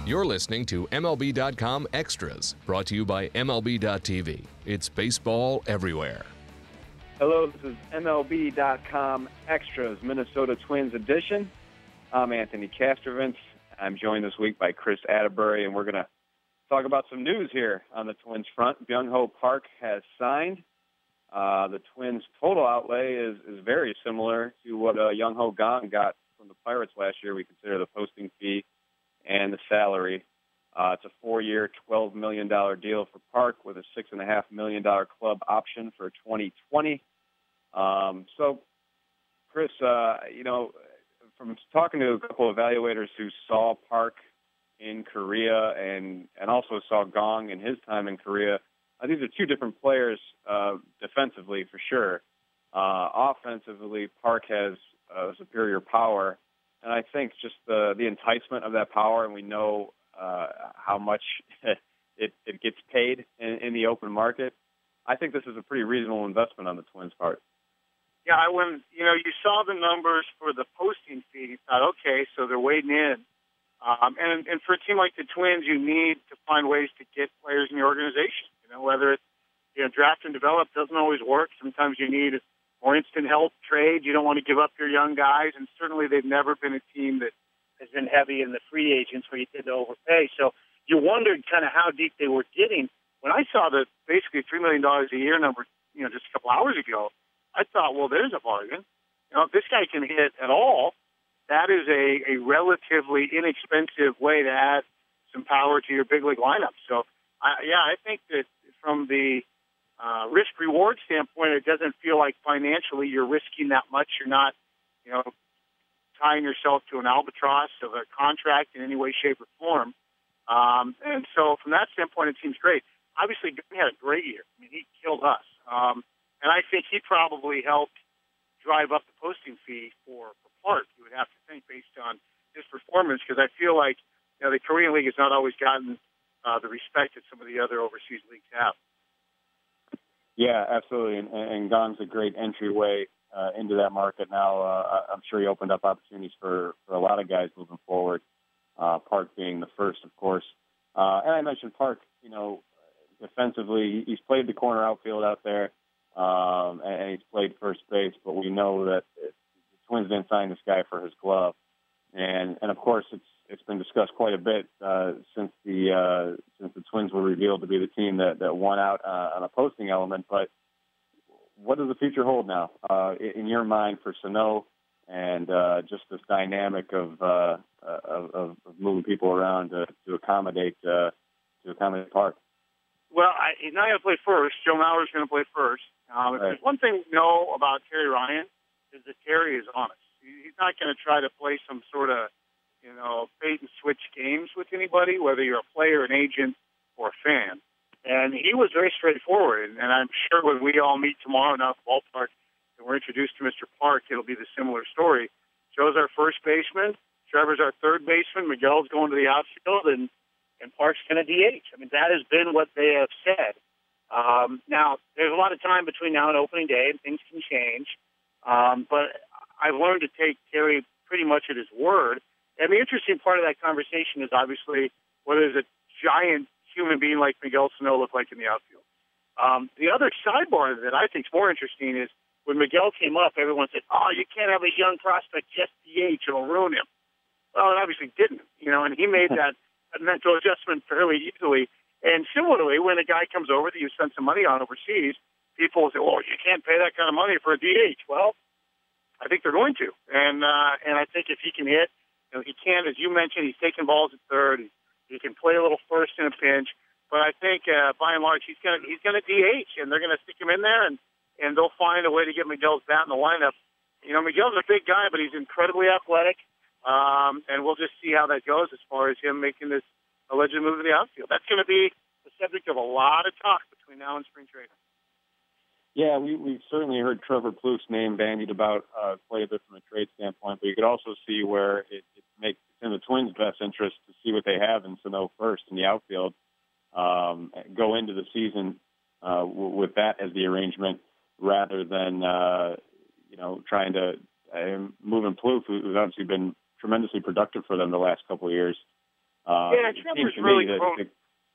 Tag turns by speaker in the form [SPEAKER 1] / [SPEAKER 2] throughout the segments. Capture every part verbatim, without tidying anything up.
[SPEAKER 1] You're listening to M L B dot com Extras, brought to you by M L B dot T V. It's baseball everywhere.
[SPEAKER 2] Hello, this is M L B dot com Extras, Minnesota Twins edition. I'm Anthony Kastrovitz. I'm joined this week by Chris Atterbury, and we're going to talk about some news here on the Twins front. Byung-Ho Park has signed. Uh, the Twins' total outlay is, is very similar to what uh, Young-Ho Kang got from the Pirates last year. We consider the posting fee and the salary. Uh, it's a four-year, twelve million dollars deal for Park with a six point five million dollars club option for twenty twenty. Um, so, Chris, uh, you know, from talking to a couple of evaluators who saw Park in Korea and, and also saw Gong in his time in Korea, uh, these are two different players uh, defensively for sure. Uh, offensively, Park has uh, superior power. And I think just the the enticement of that power, and we know uh, how much it, it gets paid in, in the open market. I think this is a pretty reasonable investment on the Twins' part.
[SPEAKER 3] Yeah, I when you know you saw the numbers for the posting fee, you thought, okay, so they're wading in. Um, and and for a team like the Twins, you need to find ways to get players in your organization. You know, whether it's you know draft and develop doesn't always work. Sometimes you need more instant help trade. You don't want to give up your young guys, and certainly they've never been a team that has been heavy in the free agents where you tend to overpay. So you wondered kind of how deep they were getting. When I saw the basically three million dollars a year number, you know, just a couple hours ago, I thought, well, there's a bargain. You know, if this guy can hit at all, that is a, a relatively inexpensive way to add some power to your big league lineup. So, I, yeah, I think that from the Uh, risk-reward standpoint, it doesn't feel like financially you're risking that much. You're not, you know, tying yourself to an albatross of a contract in any way, shape, or form. Um, and so from that standpoint, it seems great. Obviously, Gunn had a great year. I mean, he killed us. Um, and I think he probably helped drive up the posting fee for, for Park, you would have to think, based on his performance, because I feel like, you know, the Korean League has not always gotten uh, the respect that some of the other overseas leagues have.
[SPEAKER 2] Yeah, absolutely, and, and Gong's a great entryway uh, into that market now. Uh, I'm sure he opened up opportunities for, for a lot of guys moving forward, uh, Park being the first, of course. Uh, and I mentioned Park, you know, defensively, he's played the corner outfield out there, um, and he's played first base, but we know that it, the Twins didn't sign this guy for his glove. And, and of course, it's it's been discussed quite a bit uh, since the uh, since the Twins were revealed to be the team that, that won out uh, on a posting element. But what does the future hold now, uh, in your mind, for Sano and uh, just this dynamic of, uh, of of moving people around to, to accommodate uh, to accommodate Park?
[SPEAKER 3] Well, I, he's not going to play first. Joe Mauer's going to play first. Um, if
[SPEAKER 2] right.
[SPEAKER 3] There's one thing we know about Terry Ryan is that Terry is honest. He's not going to try to play some sort of, you know, bait and switch games with anybody, whether you're a player, an agent, or a fan. And he was very straightforward. And, and I'm sure when we all meet tomorrow now at the ballpark and we're introduced to Mister Park, it'll be the similar story. Joe's our first baseman. Trevor's our third baseman. Miguel's going to the outfield, and, and Park's going to D H. I mean, that has been what they have said. Um, now, there's a lot of time between now and opening day, and things can change. Um, but I've learned to take Terry pretty much at his word. And the interesting part of that conversation is obviously whether there's a giant human being like Miguel Sano look like in the outfield. Um, the other sidebar that I think is more interesting is when Miguel came up, everyone said, oh, you can't have a young prospect just D H, it'll ruin him. Well, it obviously didn't, you know, and he made that mental adjustment fairly easily. And similarly, when a guy comes over that you spent some money on overseas, people will say, well, you can't pay that kind of money for a D H. Well, I think they're going to. And uh, and I think if he can hit, you know, he can, as you mentioned, he's taking balls at third. He can play a little first in a pinch. But I think, uh, by and large, he's going to he's going to D H, and they're going to stick him in there, and, and they'll find a way to get Miguel's bat in the lineup. You know, Miguel's a big guy, but he's incredibly athletic, um, and we'll just see how that goes as far as him making this alleged move to the outfield. That's going to be the subject of a lot of talk between now and spring training.
[SPEAKER 2] Yeah, we, we've certainly heard Trevor Plouffe's name bandied about uh, quite a bit from a trade standpoint, but you could also see where it, it makes it's in the Twins' best interest to see what they have in Sano first in the outfield, um, go into the season uh, w- with that as the arrangement rather than, uh, you know, trying to uh, move in Plouffe, who's obviously been tremendously productive for them the last couple of years. Uh,
[SPEAKER 3] yeah, Trevor's really
[SPEAKER 2] that,
[SPEAKER 3] grown.
[SPEAKER 2] that,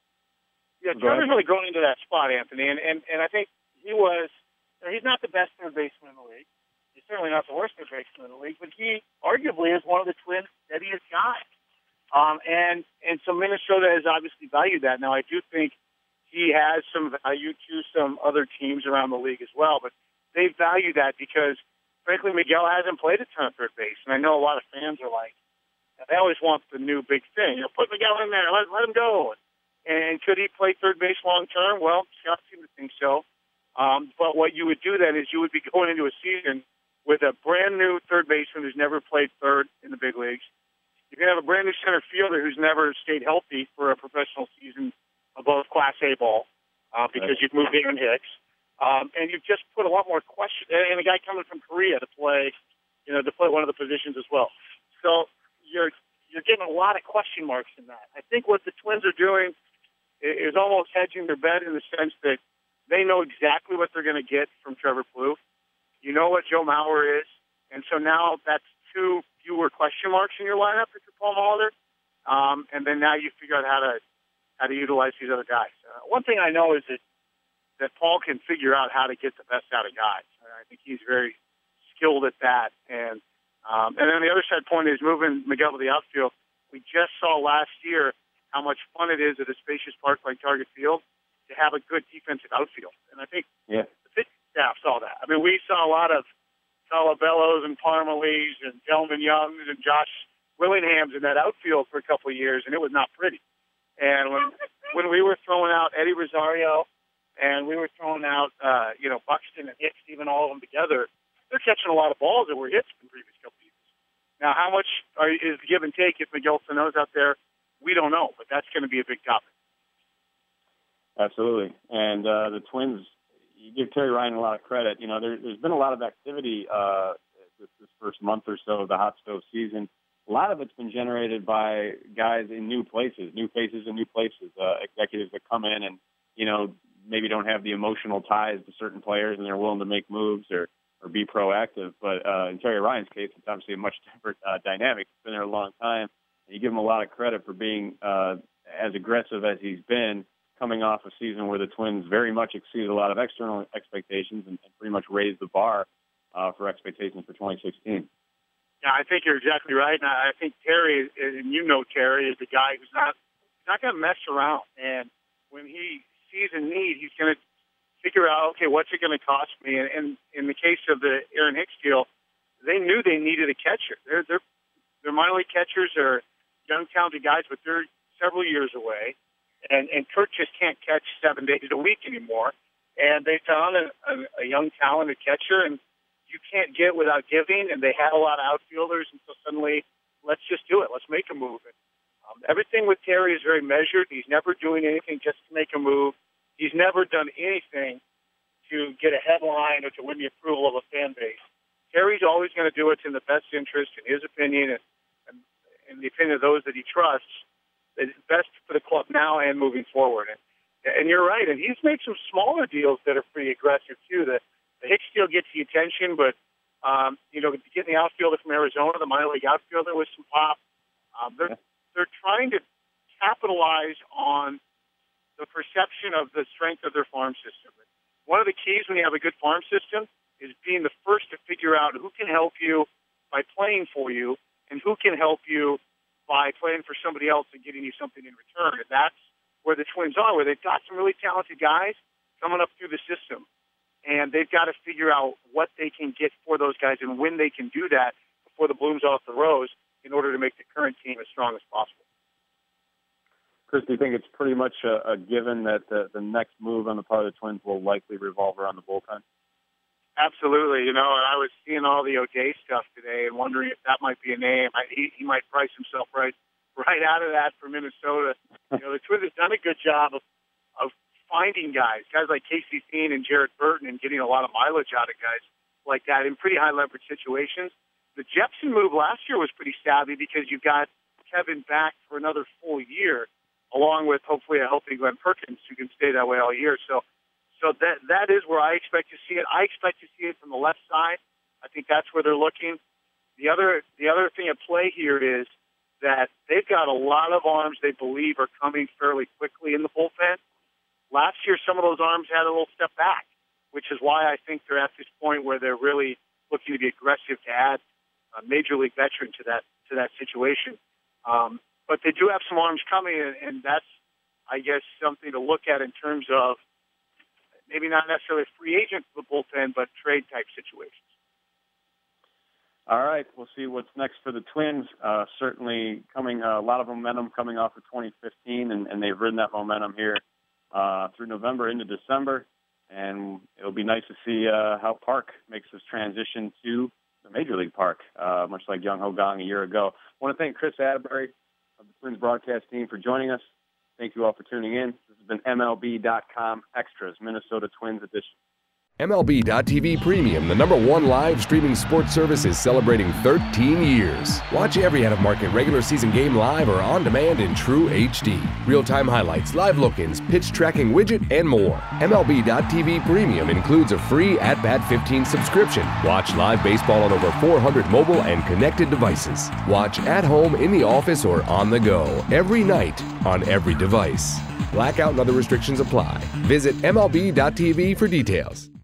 [SPEAKER 3] yeah, Trevor's really grown into that spot, Anthony, and and, and I think he was. You know, he's not the best third baseman in the league. He's certainly not the worst third baseman in the league, but he arguably is one of the Twins' steadiest guys. Um, and and so Minnesota has obviously valued that. Now, I do think he has some value to some other teams around the league as well, but they value that because, frankly, Miguel hasn't played a ton of third base, and I know a lot of fans are like, they always want the new big thing. You know, put Miguel in there, let, let him go. And could he play third base long term? Well, Scott seemed to think so. Um, but what you would do then is you would be going into a season with a brand new third baseman who's never played third in the big leagues. You're going to have a brand new center fielder who's never stayed healthy for a professional season above Class A ball uh, because you've moved Aaron Hicks. Um, and you've just put a lot more question, and a guy coming from Korea to play, you know, to play one of the positions as well. So you're you're getting a lot of question marks in that. I think what the Twins are doing is almost hedging their bet in the sense that they know exactly what they're going to get from Trevor Plouffe. You know what Joe Mauer is, and so now that's two fewer question marks in your lineup if you're Paul Molitor, um, and then now you figure out how to how to utilize these other guys. Uh, one thing I know is that that Paul can figure out how to get the best out of guys. I think he's very skilled at that. And um, and then the other side point is moving Miguel to the outfield. We just saw last year how much fun it is at a spacious park like Target Field to have a good defensive outfield, and I think
[SPEAKER 2] yeah.
[SPEAKER 3] the pitching staff saw that. I mean, we saw a lot of Salabellos and Parmalees and Delman Youngs and Josh Willinghams in that outfield for a couple of years, and it was not pretty. And when when we were throwing out Eddie Rosario and we were throwing out, uh, you know, Buxton and Hicks, even all of them together, they're catching a lot of balls that were hits in the previous couple of years. Now, how much are, is the give and take if Miguel Sano's out there? We don't know, but that's going to be a big topic.
[SPEAKER 2] Absolutely. And uh, the Twins, you give Terry Ryan a lot of credit. You know, there, there's been a lot of activity uh, this, this first month or so of the hot stove season. A lot of it's been generated by guys in new places, new faces in new places, uh, executives that come in and, you know, maybe don't have the emotional ties to certain players and they're willing to make moves or, or be proactive. But uh, in Terry Ryan's case, it's obviously a much different uh, dynamic. He's been there a long time. And you give him a lot of credit for being uh, as aggressive as he's been, coming off a season where the Twins very much exceeded a lot of external expectations and, and pretty much raised the bar uh, for expectations for twenty sixteen.
[SPEAKER 3] Yeah, I think you're exactly right. And I think Terry, and you know Terry, is the guy who's not he's not going to mess around. And when he sees a need, he's going to figure out, okay, what's it going to cost me? And, and in the case of the Aaron Hicks deal, they knew they needed a catcher. They're, they're, they're minor league catchers are young, talented guys, but they're several years away. And, and Kurt just can't catch seven days a week anymore. And they found a, a, a young, talented catcher, and you can't get without giving. And they had a lot of outfielders, and so suddenly, let's just do it. Let's make a move. And, um, everything with Terry is very measured. He's never doing anything just to make a move. He's never done anything to get a headline or to win the approval of a fan base. Terry's always going to do what's in the best interest, in his opinion, and, and in the opinion of those that he trusts. It's best for the club now and moving forward. And, and you're right. And he's made some smaller deals that are pretty aggressive, too. The, the Hicks deal gets the attention, but, um, you know, getting the outfielder from Arizona, the minor league outfielder, with some pop, um, they're, they're trying to capitalize on the perception of the strength of their farm system. One of the keys when you have a good farm system is being the first to figure out who can help you by playing for you and who can help you by playing for somebody else and getting you something in return. And that's where the Twins are, where they've got some really talented guys coming up through the system. And they've got to figure out what they can get for those guys and when they can do that before the bloom's off the rose in order to make the current team as strong as possible.
[SPEAKER 2] Chris, do you think it's pretty much a, a given that the, the next move on the part of the Twins will likely revolve around the bullpen?
[SPEAKER 3] Absolutely. You know, I was seeing all the O'Day stuff today and wondering if that might be a name. I, he, he might price himself right right out of that for Minnesota. You know, the Twins have done a good job of, of finding guys, guys like Casey Thien and Jared Burton, and getting a lot of mileage out of guys like that in pretty high leverage situations. The Jepsen move last year was pretty savvy because you got Kevin back for another full year, along with hopefully a healthy Glenn Perkins who can stay that way all year. So So that that is where I expect to see it. I expect to see it from the left side. I think that's where they're looking. The other the other thing at play here is that they've got a lot of arms they believe are coming fairly quickly in the bullpen. Last year, some of those arms had a little step back, which is why I think they're at this point where they're really looking to be aggressive to add a major league veteran to that to that situation. Um, but they do have some arms coming, and, and that's, I guess, something to look at in terms of maybe not necessarily a free agent for the bullpen, but trade-type situations.
[SPEAKER 2] All right, we'll see what's next for the Twins. Uh, certainly coming uh, a lot of momentum coming off of twenty fifteen, and, and they've ridden that momentum here uh, through November into December. And it'll be nice to see uh, how Park makes this transition to the Major League Park, uh, much like Young Ho Gang a year ago. I want to thank Chris Atterbury of the Twins broadcast team for joining us. Thank you all for tuning in. This has been M L B dot com Extras, Minnesota Twins edition.
[SPEAKER 1] M L B dot T V Premium, the number one live streaming sports service, is celebrating thirteen years. Watch every out-of-market regular season game live or on demand in true H D. Real-time highlights, live look-ins, pitch tracking widget, and more. M L B dot T V Premium includes a free At Bat fifteen subscription. Watch live baseball on over four hundred mobile and connected devices. Watch at home, in the office, or on the go every night on every device. Blackout and other restrictions apply. Visit M L B dot T V for details.